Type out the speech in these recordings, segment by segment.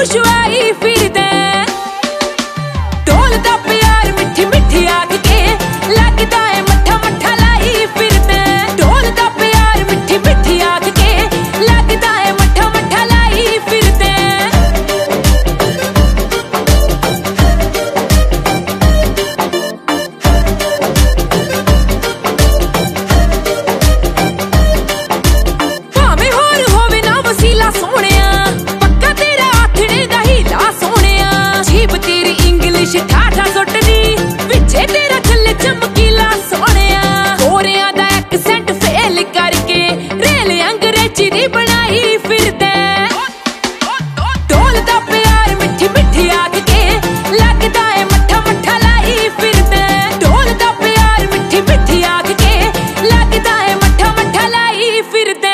रुशवाई फिरदा ढोल दा प्यार मिठी मिठी आख के लगदा है मट्ठा मट्ठा लाई फिरदा ढोल दा प्यार मिठी मिठी आख के लगदा है मट्ठा मट्ठा लाई फिरदा भावें होर होवे ना वसीला सोहणिया पक्का तेरा आखणे दा हीला सोहणिया जीभ तेरी इंग्लिश ठाठा सुटदी विचे तेरा खल्ले चमकीला सोहणिया होरियां दा एक्सेंट फेल करके रेल अंग्रेजी दी बनाई फिरदा ढोल दा प्यार मिठी मिठी आख के लगदा है मट्ठा मट्ठा लाई फिरदा ढोल दा प्यार मिठी मिठी आख के लगदा है मट्ठा मट्ठा लाई फिरदा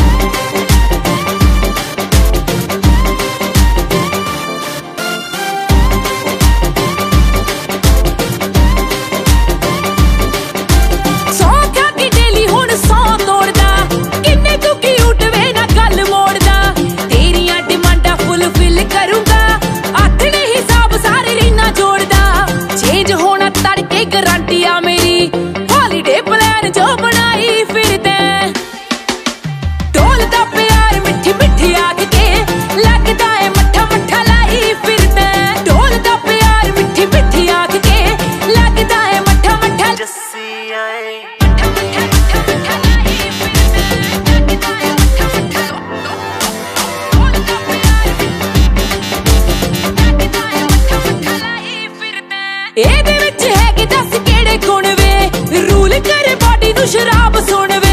गारंटी आ मेरी हॉलीडे प्लान जो बनाई फिरदा ढोल दा प्यार मिठी मिठी आख के लगदा है मट्ठा मट्ठा लाई फिरदा ढोल दा प्यार मिठी मिठी आख के लगदा है मट्ठा मट्ठा जस्सी आए ਇਹਦੇ ਵਿੱਚ ਹੈਗੇ 10 ਕਿਹੜੇ ਗੁਣ ਵੇ ਰੂਲ ਕਰੇ ਬਾਡੀ ਨੂੰ ਸ਼ਰਾਬ ਸੁਣ ਵੇ